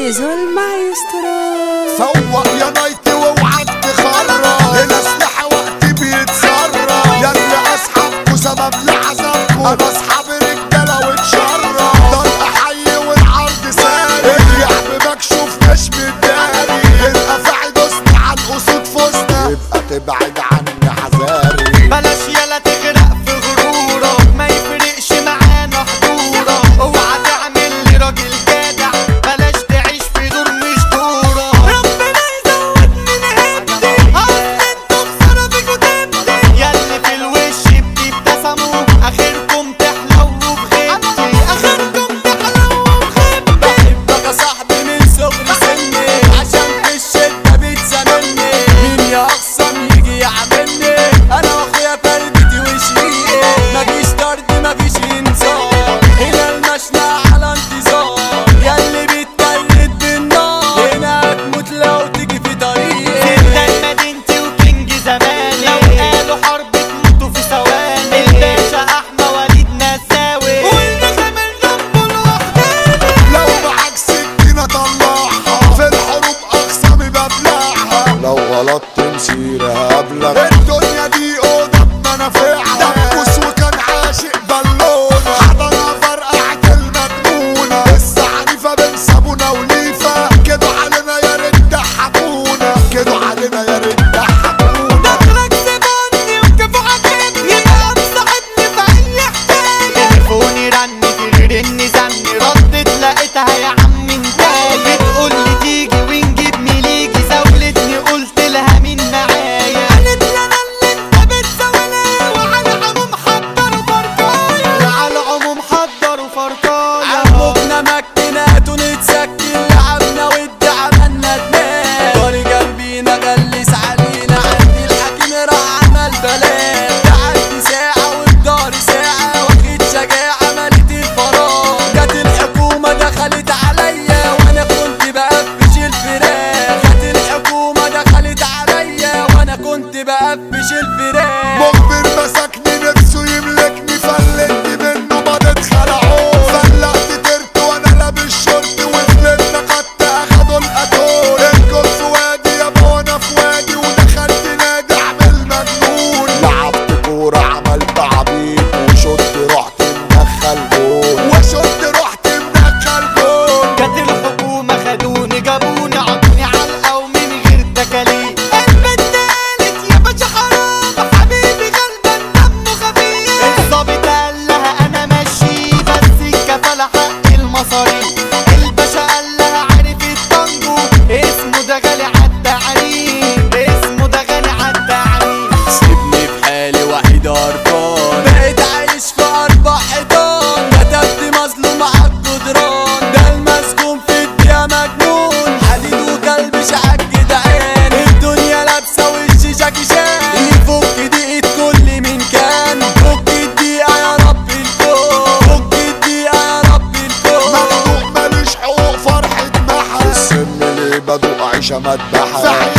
زيزو المايسترو. فوق يا نايتي واوعك تخرج، هنا سلاح وقتي بيتسرب، يا اللي اصحابكوا سبب لعذابكوا، انا اصحاب رجاله واتشرب، طلق حي والعرض ساري، اللعب مكشوف مش متداري، الافاعي دوسنا على الاسود فزنا، يبقى تبعد عني حذاري، بلاش يالا تغرق في غرورك، ما يفرقش معانا حضورك، اوعى تعمل لي راجل جدع، بلاش تعيش في دور مش دورك، ربنا يزودني نهدي، اصل انتوا خسارة فيكوا تبدي، ياللي في الوش بتبتسموا اخركم تحلو بغيبتي، اخركم تحلو بغيبتي، بحبك يا صاحبي من صغر سني، عشان في الشدة بتساندني، مين يا اخصم يجي يعملني، انا واخويا فردتي وشقيقي، مفيش طرد مفيش انذار، هنا المشنى على انتظار، ياللي بتجلد بالنار، هنا هتموت لو تيجي في طريقي، سلطان مدينتي وكينج زماني، لو قالوا حرب تموتوا في ثواني، الباشا احمى وليد نساوي، والنغم الرب الوحداني، لو معاك سكينة طلعها، في الحروب اقسامي ببلعها، لو غلطت مسيرها ابلغ، الدنيا دي اوضه بمنافعها، دبوس وكان عاشق بالونه، حضنها فرقعت المجنونه، لسه عنيفه بين صابونه وليفه، كدوا علينا يا ريت ضحكونا، كدوا علينا يا ريت ضحكونا، دخلك سيبني وكيف عجبني، يبقى مصاحبني في اي حكايه، تليفوني رن ترن زني، ردت لقيتها يا عم انتايه، بتقولي تيجي ونجيب ميليجي، زاولتني قلت لها مين معايا، قالت لي انا اللي انت بتزاولها، وعلى العموم حضروا فرقايه، وعلى العموم حضروا فرقايه، عمقنا مكنات ونتسكن، لعبنا ودي عملنا دماغ، طاري جنبينا غلس علينا، عندي الحكيم راح عمل بلاغ، تعدي ساعة والدار ساعة، واخد شجاعة مليت الفراغ، جت الحكومة دخلت عليا، وانا كنت بقفش الفراخ، جت الحكومة دخلت عليا، وانا كنت بقفش الفراخ، مخبر مسكني نفسه يملكني، فلتني منه ما تتخلعوه، فلقت ترت وانا لابس شورت، وفلتنا قد اخدوا الاتون، الكل في وادي يابا وانا في وادي، ودخلت نادي اعمل مجنون، لعبت كورة عملت عبيط، وشط رحت مدخل جول، وشط رحت مدخل جول، جت الحكومة خدوني جابوني عطوني علقة ومن غير تكاليف، البت قالت يا باشا حرام، حبيبي غلبان دمه خفيف، الظابط قال لها انا ماشي، بس الكفالة حق المصاريف، الباشا قال لها عارف الطنجو، اسمه ده غالي عالتعريف، اسمه ده غالي عالتعريف، سيبني في حالي وحيد قرفان، بقيت عايش في 4 حيطان، كتبت مظلوم عالجدران، ده المسجون في الدنيا مجنون، حديد وكلبش عالجدعان، الدنيا لابسه وش جاكي شان، يفك دقيقة كل من كان، فك الدقيقة يا رب الكون، فك الدقيقة يا رب الكون، مخلوق ماليش حقوق فرحة محل، السم اللي بدوق عيشة مدبحة،